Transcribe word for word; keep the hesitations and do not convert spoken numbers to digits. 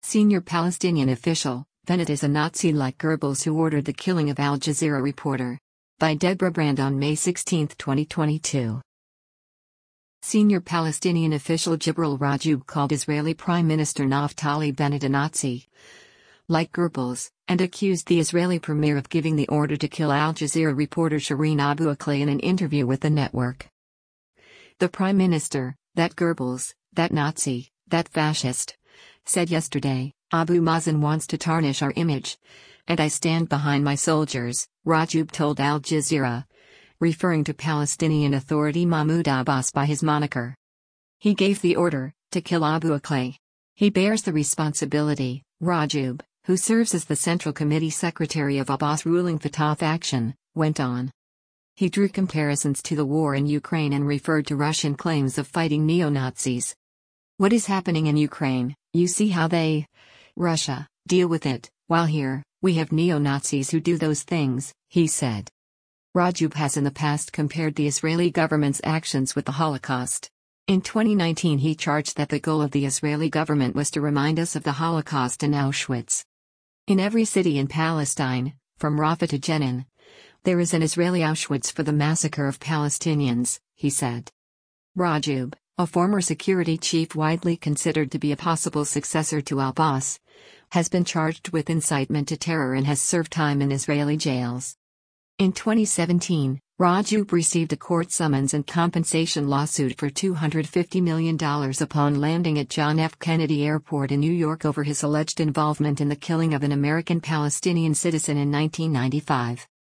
Senior Palestinian official, Bennett is a Nazi like Goebbels who ordered the killing of Al Jazeera reporter. By Deborah Brand on May sixteenth, twenty twenty-two. Senior Palestinian official Jibril Rajoub called Israeli Prime Minister Naftali Bennett a Nazi, like Goebbels, and accused the Israeli premier of giving the order to kill Al Jazeera reporter Shireen Abu Akleh in an interview with the network. The Prime Minister, that Goebbels, that Nazi, that fascist, said yesterday, Abu Mazen wants to tarnish our image. And I stand behind my soldiers, Rajoub told Al Jazeera, referring to Palestinian Authority Mahmoud Abbas by his moniker. He gave the order to kill Abu Akleh. He bears the responsibility, Rajoub, who serves as the Central Committee Secretary of Abbas ruling Fatah faction, went on. He drew comparisons to the war in Ukraine and referred to Russian claims of fighting neo-Nazis. What is happening in Ukraine, you see how they, Russia, deal with it, while here, we have neo-Nazis who do those things, he said. Rajoub has in the past compared the Israeli government's actions with the Holocaust. In twenty nineteen he charged that the goal of the Israeli government was to remind us of the Holocaust in Auschwitz. In every city in Palestine, from Rafah to Jenin, there is an Israeli Auschwitz for the massacre of Palestinians, he said. Rajoub, a former security chief widely considered to be a possible successor to Abbas, has been charged with incitement to terror and has served time in Israeli jails. In twenty seventeen, Rajoub received a court summons and compensation lawsuit for two hundred fifty million dollars upon landing at John F. Kennedy Airport in New York over his alleged involvement in the killing of an American Palestinian citizen in nineteen ninety-five.